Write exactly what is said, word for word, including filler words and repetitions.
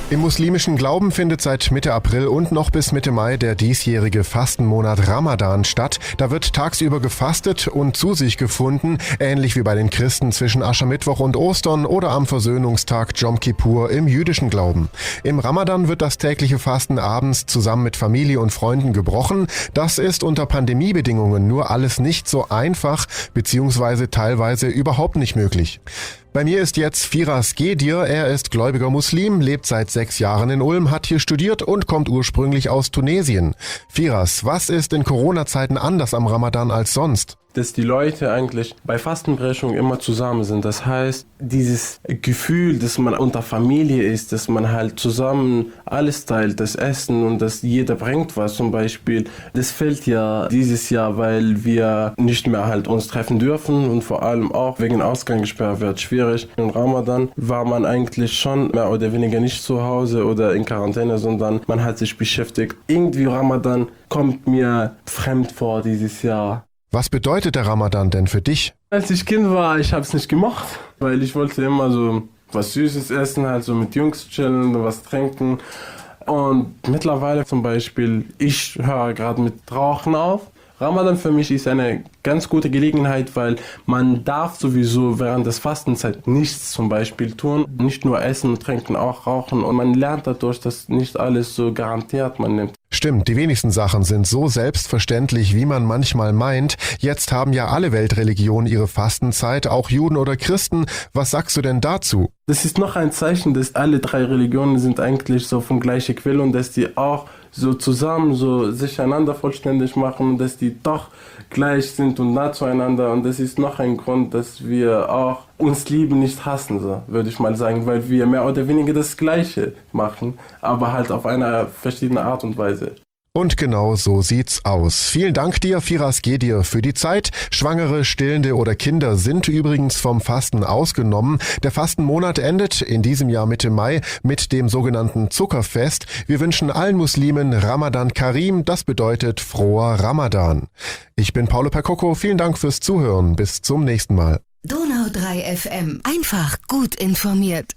Im muslimischen Glauben findet seit Mitte April und noch bis Mitte Mai der diesjährige Fastenmonat Ramadan statt. Da wird tagsüber gefastet und zu sich gefunden, ähnlich wie bei den Christen zwischen Aschermittwoch und Ostern oder am Versöhnungstag Jom Kippur im jüdischen Glauben. Im Ramadan wird das tägliche Fasten abends zusammen mit Familie und Freunden gebrochen. Das ist unter Pandemiebedingungen nur alles nicht so einfach bzw. teilweise überhaupt nicht möglich. Bei mir ist jetzt Firas Gedir. Er ist gläubiger Muslim, lebt seit sechs Jahren in Ulm, hat hier studiert und kommt ursprünglich aus Tunesien. Firas, was ist in Corona-Zeiten anders am Ramadan als sonst? Dass die Leute eigentlich bei Fastenbrechung immer zusammen sind. Das heißt, dieses Gefühl, dass man unter Familie ist, dass man halt zusammen alles teilt, das Essen und dass jeder bringt was zum Beispiel, das fehlt ja dieses Jahr, weil wir nicht mehr halt uns treffen dürfen und vor allem auch wegen Ausgangssperre wird schwierig. Im Ramadan war man eigentlich schon mehr oder weniger nicht zu Hause oder in Quarantäne, sondern man hat sich beschäftigt. Irgendwie Ramadan kommt mir fremd vor dieses Jahr. Was bedeutet der Ramadan denn für dich? Als ich Kind war, ich habe es nicht gemocht, weil ich wollte immer so was Süßes essen, halt so mit Jungs chillen und was trinken. Und mittlerweile zum Beispiel, ich höre gerade mit Rauchen auf. Ramadan für mich ist eine ganz gute Gelegenheit, weil man darf sowieso während des Fastenzeit nichts zum Beispiel tun. Nicht nur essen, trinken, auch rauchen. Und man lernt dadurch, dass nicht alles so garantiert man nimmt. Stimmt, die wenigsten Sachen sind so selbstverständlich, wie man manchmal meint. Jetzt haben ja alle Weltreligionen ihre Fastenzeit, auch Juden oder Christen. Was sagst du denn dazu? Das ist noch ein Zeichen, dass alle drei Religionen sind eigentlich so von gleicher Quelle und dass die auch so zusammen so sich einander vollständig machen und dass die doch gleich sind und nah zueinander. Und das ist noch ein Grund, dass wir auch uns lieben, nicht hassen, so würde ich mal sagen, weil wir mehr oder weniger das Gleiche machen, aber halt auf eine verschiedene Art und Weise. Und genau so sieht's aus. Vielen Dank dir, Firas Gedir, für die Zeit. Schwangere, Stillende oder Kinder sind übrigens vom Fasten ausgenommen. Der Fastenmonat endet in diesem Jahr Mitte Mai mit dem sogenannten Zuckerfest. Wir wünschen allen Muslimen Ramadan Karim, das bedeutet froher Ramadan. Ich bin Paulo Percocco, vielen Dank fürs Zuhören. Bis zum nächsten Mal. Donau drei F M. Einfach gut informiert.